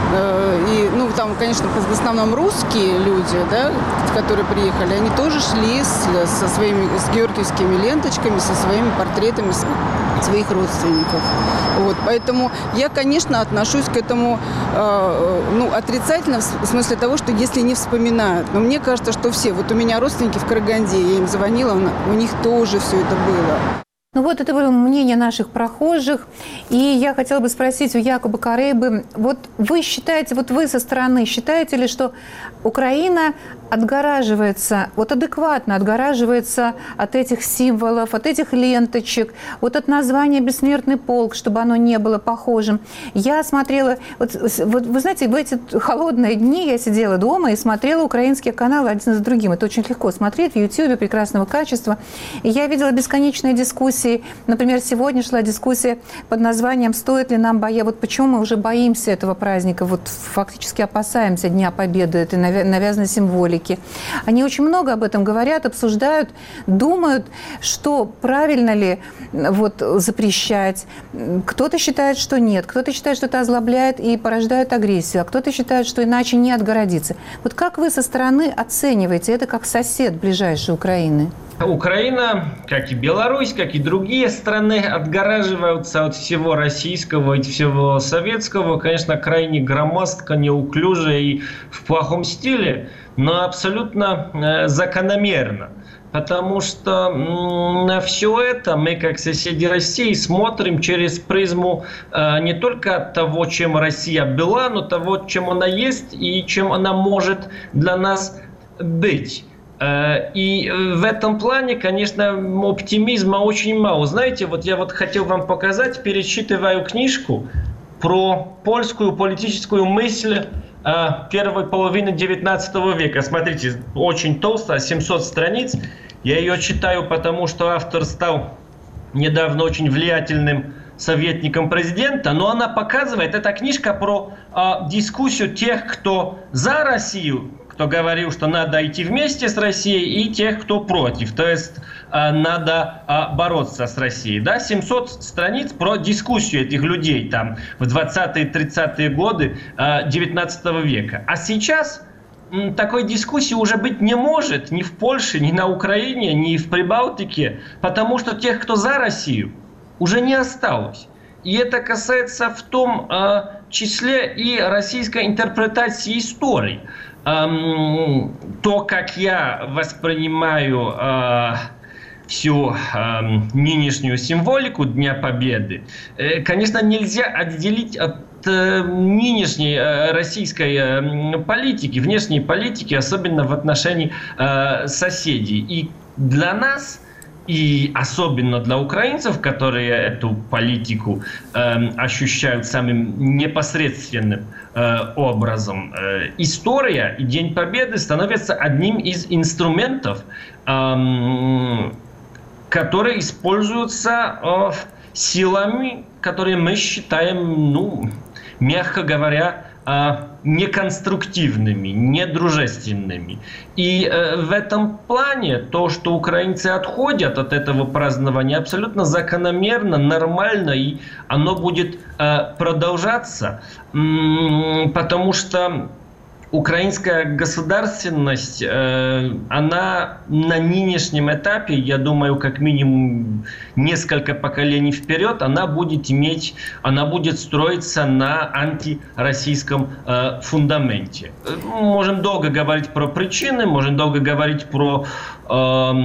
И, там, конечно, в основном русские люди, да, которые приехали, они тоже шли с георгиевскими ленточками, со своими портретами своих родственников. Вот, поэтому я, конечно, отношусь к этому отрицательно, в смысле того, что если не вспоминают. Но мне кажется, что все. Вот у меня родственники в Караганде, я им звонила, у них тоже все это было. Ну вот это было мнение наших прохожих. И я хотела бы спросить у Якуба Карейбы, вот вы считаете, вот вы со стороны считаете ли, что Украина отгораживается, вот адекватно отгораживается от этих символов, от этих ленточек, вот от названия «Бессмертный полк», чтобы оно не было похожим? Я смотрела, вот вы знаете, в эти холодные дни я сидела дома и смотрела украинские каналы один за другим. Это очень легко смотреть в Ютьюбе, прекрасного качества. И я видела бесконечные дискуссии. Например, сегодня шла дискуссия под названием «Стоит ли нам бояться?» Вот почему мы уже боимся этого праздника, вот фактически опасаемся Дня Победы, этой навязанной символики. Они очень много об этом говорят, обсуждают, думают, что правильно ли вот запрещать. Кто-то считает, что нет, кто-то считает, что это озлобляет и порождает агрессию, а кто-то считает, что иначе не отгородиться. Вот как вы со стороны оцениваете это как сосед ближайшей Украины? Украина, как и Беларусь, как и другие страны, отгораживаются от всего российского и всего советского, конечно, крайне громоздко, неуклюже и в плохом стиле, но абсолютно закономерно. Потому что на все это мы, как соседи России, смотрим через призму не только того, чем Россия была, но того, чем она есть и чем она может для нас быть. И в этом плане, конечно, оптимизма очень мало. Знаете, вот я хотел вам показать, перечитываю книжку про польскую политическую мысль первой половины 19 века. Смотрите, очень толстая, 700 страниц. Я ее читаю, потому что автор стал недавно очень влиятельным советником президента, но она показывает, эта книжка про дискуссию тех, кто за Россию, кто говорил, что надо идти вместе с Россией, и тех, кто против. То есть надо бороться с Россией. Да? 700 страниц про дискуссию этих людей там, в 20-30-е годы 19 века. А сейчас такой дискуссии уже быть не может ни в Польше, ни на Украине, ни в Прибалтике, потому что тех, кто за Россию, уже не осталось. И это касается в том числе и российской интерпретации истории. То, как я воспринимаю всю нынешнюю символику Дня Победы, конечно, нельзя отделить от нынешней российской политики, внешней политики, особенно в отношении соседей. И для нас, и особенно для украинцев, которые эту политику ощущают самым непосредственным образом, история и День Победы становятся одним из инструментов, которые используются силами, которые мы считаем, мягко говоря, неконструктивными, недружественными. И в этом плане то, что украинцы отходят от этого празднования, абсолютно закономерно, нормально, и оно будет продолжаться, потому что украинская государственность, она на нынешнем этапе, я думаю, как минимум несколько поколений вперед, она будет строиться на антироссийском фундаменте. Можем долго говорить про причины, можем долго говорить про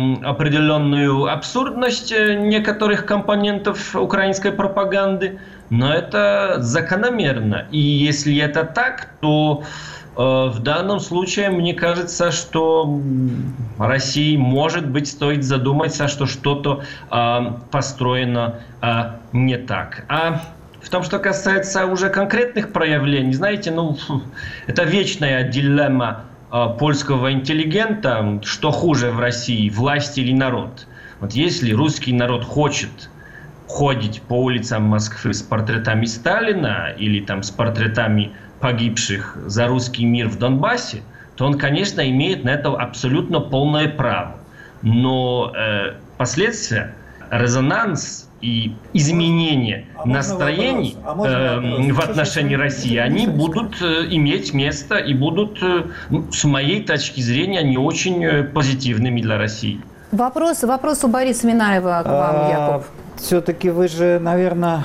определенную абсурдность некоторых компонентов украинской пропаганды, но это закономерно. И если это так, то в данном случае мне кажется, что России, может быть, стоит задуматься, что что-то построено не так. А в том, что касается уже конкретных проявлений, знаете, это вечная дилемма польского интеллигента, что хуже в России, власть или народ. Вот если русский народ хочет ходить по улицам Москвы с портретами Сталина или там с портретами погибших за русский мир в Донбассе, то он, конечно, имеет на это абсолютно полное право. Но последствия, резонанс и изменения настроений в отношении России, они будут иметь место и будут, с моей точки зрения, не очень позитивными для России. Вопрос у Бориса Минаева к вам, Яков. Все-таки вы же, наверное,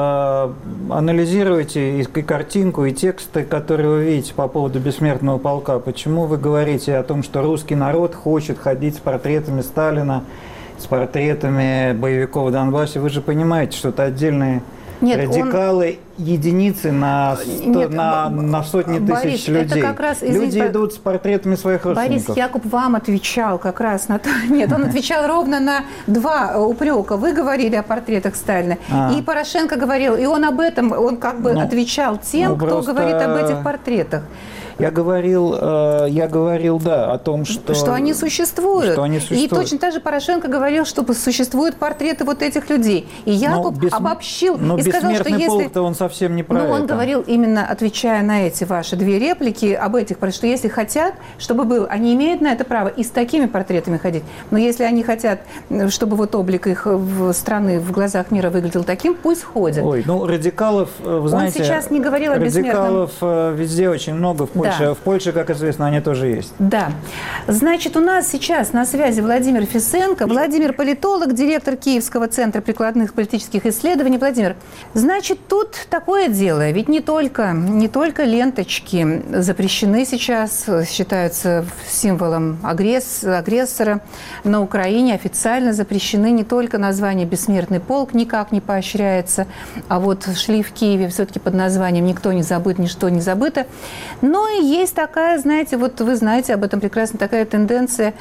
анализируете и картинку, и тексты, которые вы видите по поводу бессмертного полка. Почему вы говорите о том, что русский народ хочет ходить с портретами Сталина, с портретами боевиков в Донбассе? Вы же понимаете, что это отдельные радикалы, единицы на сотни тысяч людей. Это как раз, люди идут с портретами своих родственников. Борис, Якуб вам отвечал как раз на то. Нет, он отвечал ровно на два упрека. Вы говорили о портретах Сталина, и Порошенко говорил, и он об этом, он как бы отвечал тем, кто говорит об этих портретах. Я говорил, да, о том, что они существуют. И точно так же Порошенко говорил, что существуют портреты вот этих людей. И Якуб обобщил и сказал, что если... он совсем не про это. Он говорил, именно отвечая на эти ваши две реплики, об этих, что если хотят, чтобы был, они имеют на это право и с такими портретами ходить. Но если они хотят, чтобы вот облик их страны в глазах мира выглядел таким, пусть ходят. Ой, радикалов, вы знаете... Он сейчас не говорил о бессмертном... Радикалов везде очень много, в Польше. Да. В Польше, как известно, они тоже есть. Да. Значит, у нас сейчас на связи Владимир Фисенко. Владимир – политолог, директор Киевского центра прикладных политических исследований. Владимир, значит, тут такое дело. Ведь не только ленточки запрещены сейчас, считаются символом агрессора. На Украине официально запрещены не только название «Бессмертный полк», никак не поощряется, а вот шли в Киеве все-таки под названием «Никто не забыт, ничто не забыто». Но и есть такая, знаете, вот вы знаете об этом прекрасно, такая тенденция,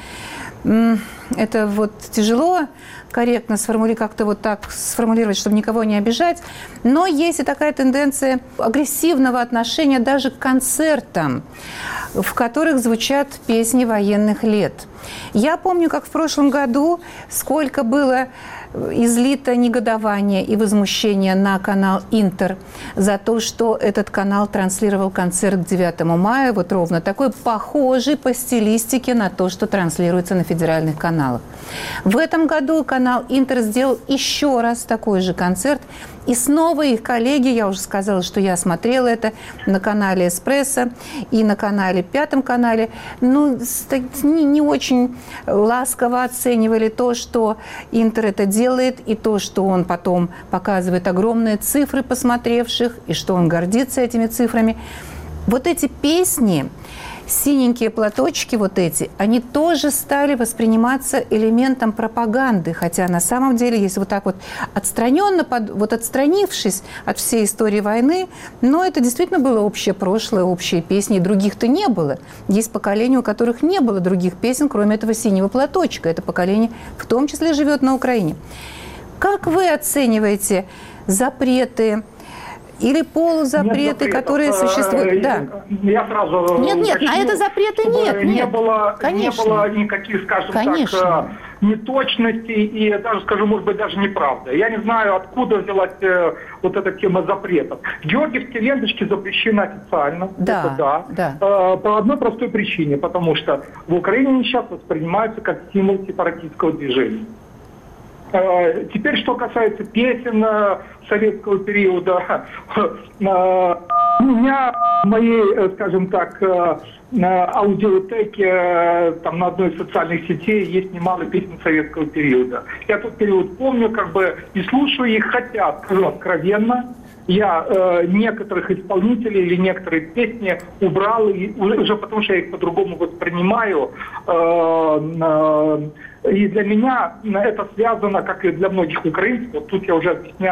это вот тяжело корректно как-то вот так сформулировать, чтобы никого не обижать, но есть и такая тенденция агрессивного отношения даже к концертам, в которых звучат песни военных лет. Я помню, как в прошлом году, сколько было излито негодование и возмущение на канал «Интер» за то, что этот канал транслировал концерт к 9 мая, вот ровно такой, похожий по стилистике на то, что транслируется на федеральных каналах. В этом году канал «Интер» сделал еще раз такой же концерт, и снова их коллеги, я уже сказала, что я смотрела это на канале «Эспрессо» и на канале, Пятом канале, не очень ласково оценивали то, что «Интер» это делает, и то, что он потом показывает огромные цифры посмотревших, и что он гордится этими цифрами. Вот эти песни, синенькие платочки вот эти, они тоже стали восприниматься элементом пропаганды, хотя на самом деле, если вот так вот отстраненно, отстранившись от всей истории войны, но это действительно было общее прошлое, общие песни, и других-то не было. Есть поколения, у которых не было других песен, кроме этого синего платочка. Это поколение в том числе живет на Украине. Как вы оцениваете запреты или полузапреты, которые существуют? Да. Я сразу Нет, на это запреты нет. Не было никаких, скажем так, неточностей и даже, скажу, может быть, даже неправды. Я не знаю, откуда взялась вот эта тема запретов. Георгиевские ленточки запрещены официально. Да. По одной простой причине, потому что в Украине они сейчас воспринимаются как символ сепаратистского движения. Теперь, что касается песен советского периода, у меня в моей, скажем так, аудиотеке там, на одной из социальных сетей есть немало песен советского периода. Я тот период помню, и слушаю их, хотя, скажу откровенно, я некоторых исполнителей или некоторые песни убрал, уже потому что я их по-другому воспринимаю. И для меня это связано, как и для многих украинцев, вот тут я уже объясняю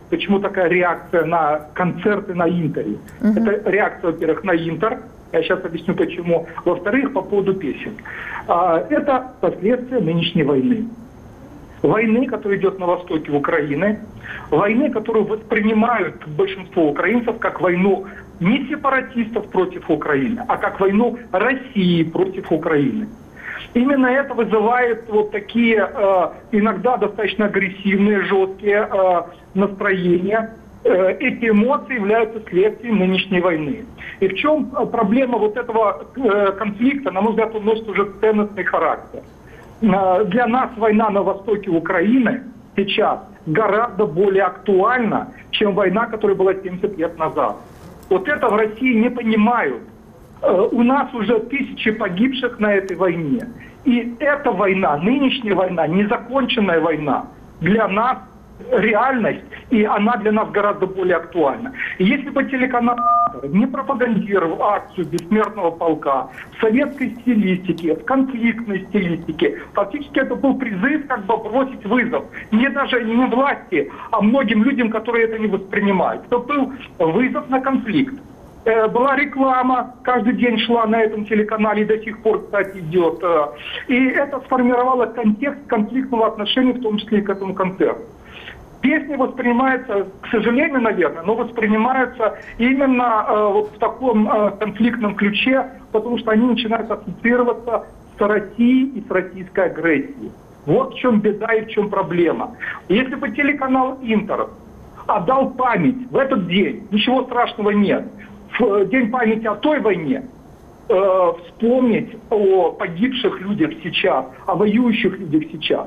почему такая реакция на концерты на Интере. Это реакция, во-первых, на Интер. Я сейчас объясню, почему. Во-вторых, по поводу песен. Это последствия нынешней войны. Войны, которая идет на востоке Украины. Войны, которую воспринимают большинство украинцев как войну не сепаратистов против Украины, а как войну России против Украины. Именно это вызывает вот такие иногда достаточно агрессивные, жесткие настроения. Эти эмоции являются следствием нынешней войны. И в чем проблема вот этого конфликта, на мой взгляд, он носит уже ценностный характер. Для нас война на востоке Украины сейчас гораздо более актуальна, чем война, которая была 70 лет назад. Вот это в России не понимают. У нас уже тысячи погибших на этой войне. И эта война, нынешняя война, незаконченная война, для нас реальность, и она для нас гораздо более актуальна. И если бы телеканал не пропагандировал акцию Бессмертного полка в советской стилистике, в конфликтной стилистике, фактически это был призыв как бы бросить вызов. Не даже не власти, а многим людям, которые это не воспринимают. Это был вызов на конфликт. Была реклама, каждый день шла на этом телеканале, и до сих пор, кстати, идет. И это сформировало контекст конфликтного отношения, в том числе и к этому концерту. Песни воспринимаются, к сожалению, наверное, но воспринимаются именно вот в таком конфликтном ключе, потому что они начинают ассоциироваться с Россией и с российской агрессией. Вот в чем беда и в чем проблема. Если бы телеканал «Интер» отдал память в этот день, ничего страшного нет. В день памяти о той войне вспомнить о погибших людях сейчас, о воюющих людях сейчас.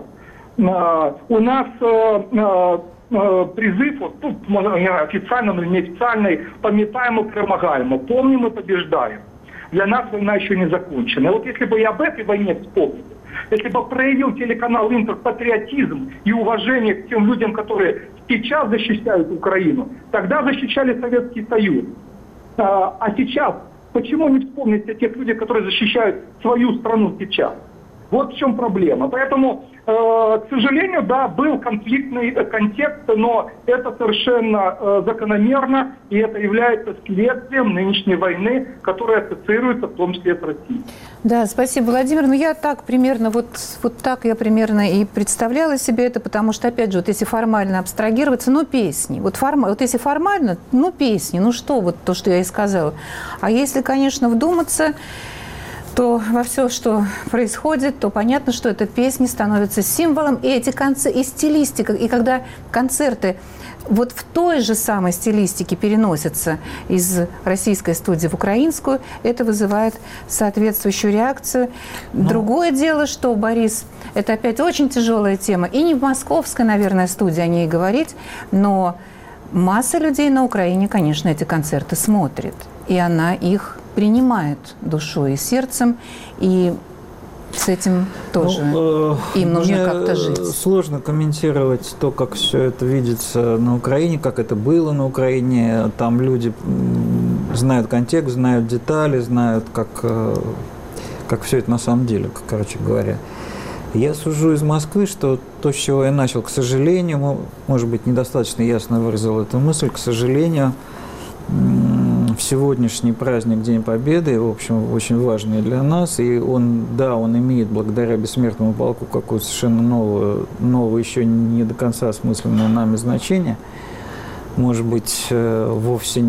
У нас призыв, вот, официально, но неофициальный, памятаем и перемагаем, помним и побеждаем. Для нас война еще не закончена. И вот если бы я об этой войне вспомнил, если бы проявил телеканал «Интер» патриотизм и уважение к тем людям, которые сейчас защищают Украину, тогда защищали Советский Союз. А сейчас, почему не вспомнить о тех людях, которые защищают свою страну сейчас? Вот в чем проблема. Поэтому, к сожалению, да, был конфликтный контекст, но это совершенно закономерно, и это является следствием нынешней войны, которая ассоциируется в том числе с Россией. Да, спасибо, Владимир. Ну, я так примерно, вот так я примерно и представляла себе это, потому что, опять же, вот если формально абстрагироваться, ну, песни. Вот если формально, ну, песни, ну, что, вот то, что я и сказала. А если, конечно, вдуматься, то во все, что происходит, то понятно, что это песни становятся символом, и эти концерты, и стилистика, и когда концерты вот в той же самой стилистике переносятся из российской студии в украинскую, это вызывает соответствующую реакцию. Другое дело, что, Борис, это опять очень тяжелая тема, и не в московской, наверное, студии о ней говорить, но масса людей на Украине, конечно, эти концерты смотрит, и она их принимает душой и сердцем, и с этим тоже им нужно как-то жить. Сложно комментировать то, как все это видится на Украине, как это было на Украине. Там люди знают контекст, знают детали, знают, как все это на самом деле, короче говоря. Я сужу из Москвы, что то, с чего я начал, к сожалению, может быть, недостаточно ясно выразил эту мысль, к сожалению, в сегодняшний праздник День Победы, в общем, очень важный для нас, и он имеет благодаря Бессмертному полку какое-то совершенно новое, еще не до конца осмысленное нами значение. Может быть, вовсе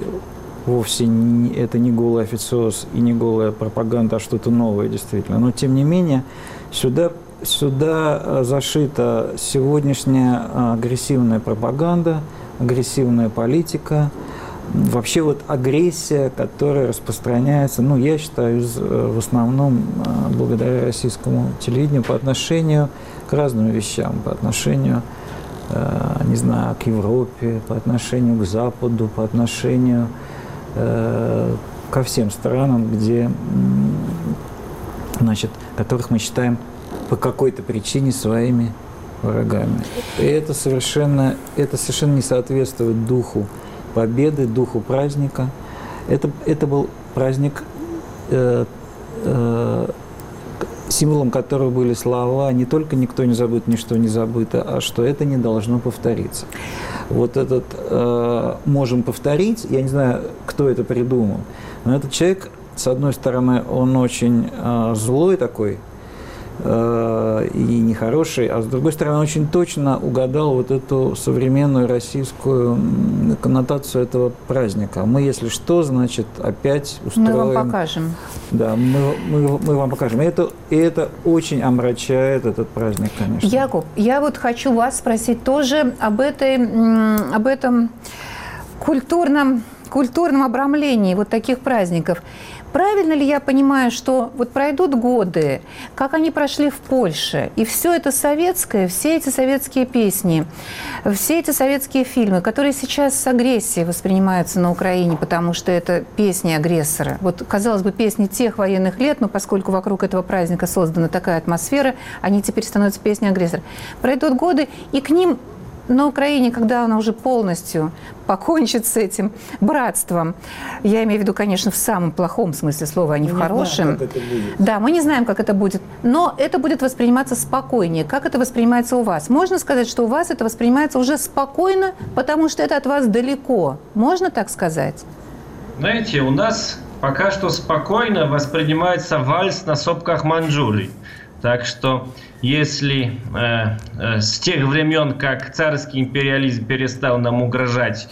это не голый официоз и не голая пропаганда, а что-то новое действительно. Но, тем не менее, сюда зашита сегодняшняя агрессивная пропаганда, агрессивная политика, вообще вот агрессия, которая распространяется, я считаю, в основном благодаря российскому телевидению по отношению к разным вещам, по отношению, не знаю, к Европе, по отношению к Западу, по отношению ко всем странам, которых мы считаем по какой-то причине своими врагами. И это совершенно не соответствует духу победы, духу праздника. Это был праздник символом которого были слова «не только никто не забыт, ничто не забыто», а что это не должно повториться. Вот этот «можем повторить», я не знаю, кто это придумал, но этот человек, с одной стороны, он очень злой такой и нехороший, а с другой стороны, очень точно угадал вот эту современную российскую коннотацию этого праздника. Мы, если что, значит, опять устроим... Мы вам покажем. Да, мы вам покажем. И это очень омрачает этот праздник, конечно. Якуб, я вот хочу вас спросить тоже об этом культурном обрамлении вот таких праздников. Правильно ли я понимаю, что вот пройдут годы, как они прошли в Польше, и все это советское, все эти советские песни, все эти советские фильмы, которые сейчас с агрессией воспринимаются на Украине, потому что это песни агрессора. Вот, казалось бы, песни тех военных лет, но поскольку вокруг этого праздника создана такая атмосфера, они теперь становятся песни агрессора. Пройдут годы, и к ним на Украине, когда она уже полностью покончит с этим братством, я имею в виду, конечно, в самом плохом смысле слова, а не в хорошем. Да, мы не знаем, как это будет, но это будет восприниматься спокойнее. Как это воспринимается у вас? Можно сказать, что у вас это воспринимается уже спокойно, потому что это от вас далеко. Можно так сказать? Знаете, у нас пока что спокойно воспринимается вальс на сопках Маньчжурии. Так что, если с тех времен, как царский империализм перестал нам угрожать,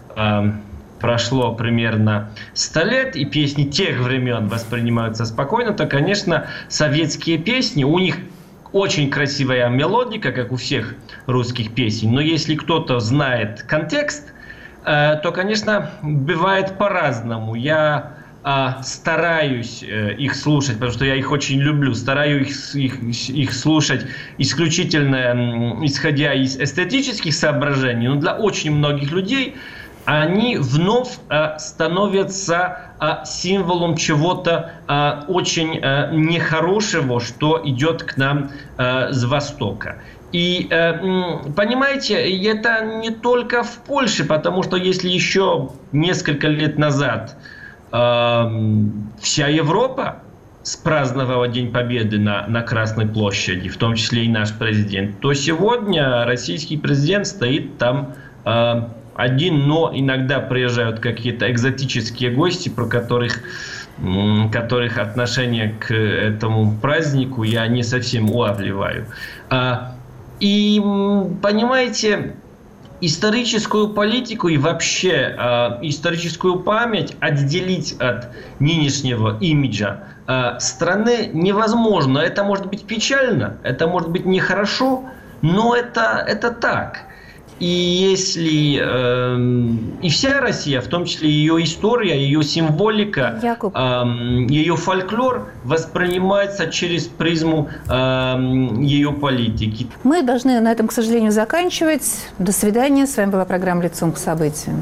прошло примерно 100 лет, и песни тех времен воспринимаются спокойно, то, конечно, советские песни, у них очень красивая мелодика, как у всех русских песен, но если кто-то знает контекст, то, конечно, бывает по-разному. Я стараюсь их слушать, потому что я их очень люблю, стараюсь их слушать исключительно исходя из эстетических соображений, но для очень многих людей они вновь становятся символом чего-то очень нехорошего, что идет к нам с Востока. И, понимаете, это не только в Польше, потому что если еще несколько лет назад вся Европа спраздновала День Победы на Красной площади, в том числе и наш президент, то сегодня российский президент стоит там один, но иногда приезжают какие-то экзотические гости, про которых отношение к этому празднику я не совсем улавливаю. И, понимаете, историческую политику и вообще историческую память отделить от нынешнего имиджа страны невозможно. Это может быть печально, это может быть нехорошо, но это так. И если и вся Россия, в том числе ее история, ее символика, ее фольклор воспринимается через призму ее политики. Мы должны на этом, к сожалению, заканчивать. До свидания. С вами была программа «Лицом к событиям».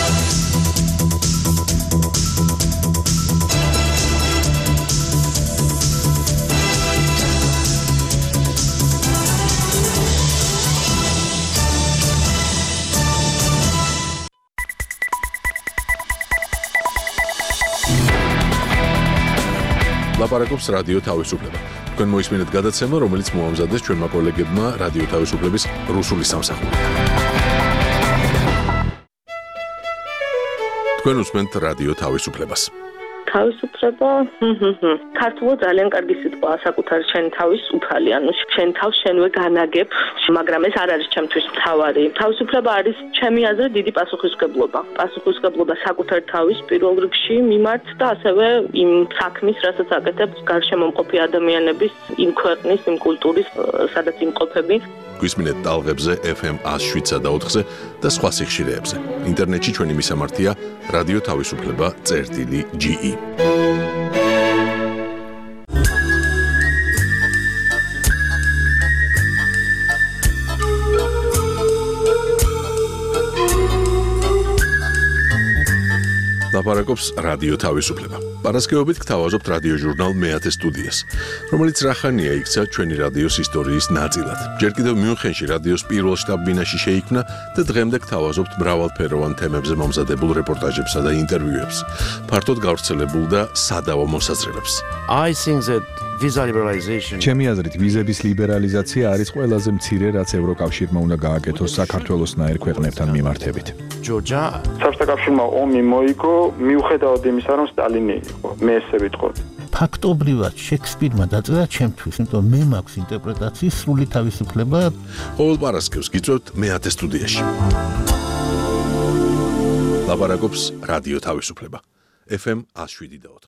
ლაპარაკობს რადიო თავისუფლება. თქვენ მოისმინეთ გადაცემა, რომელიც მოამზადეს ჩვენმა კოლეგებმა რადიო თავისუფლების რუსული სამსახური. თქვენ უსმენთ რადიო თავისუფლებას. თავისუფლება, ქართულად ძალიან კარგი სიტყვაა, საკუთარი შენ თავის უფალი, ანუ შენ თავს შენვე განაგებ, მაგრამ ეს არ არის ჩემთვის მთავარი. თავისუფლება არის ჩემი აზრით დიდი პასუხისმგებლობა. პასუხისმგებლობა საკუთარი თავის პირველ რიგში მიმართ და ასევე იმ საქმის, რასაც აკეთებ გარშემომყოფი ადამიანების, იმ ქვეყნის, იმ კულტურის, სადაც იმყოფები. გვისმინეთ ტალღებზე FM 107.4-ზე და სხვა სიხშირეებზე. ინტერნეტში ჩვენი მისამართია რადიო თავისუფლება.ge. ლაპარაკობს რადიო თავისუფლება. პარასკევობით გთავაზობთ რადიო ჟურნალ მეათე სტუდიას, რომელიც რახანია იქცა ჩვენი რადიოს ისტორიის ნაწილად. ჯერ კიდევ მიუნხენში რადიოს პირველ შტაბ-ბინაში შეიქმნა და დღემდე გთავაზობთ მრავალფეროვან თემებზე მომზადებულ რეპორტაჟებსა და ინტერვიუებს, ფართოდ გავრცელებულ და სადავო მოსაზრებებს. I think that ჩემი აზრით, ვიზების ლიბერალიზაცია არის ყველაზე მცირე, რაც ევროკავშირმა უნდა გააკეთოს საქართველოსნაირ ქვეყნებთან მიმართებით. საბჭოთა კავშირმა ომი მოიგო, მიუხედავად იმისა, რომ სტალინი იყო. მე ესე ვიტყოდი. ფაქტობრივად შექსპირმა დაწერა ჩემთვის, იმიტომ მე მაქვს ინტერპრეტაციის სრული თავისუფლება. ყოველ პარასკევს გიწევთ მეათე სტუდიაში. ლაპარაკობს რადიო თავისუფლება. FM 107.4.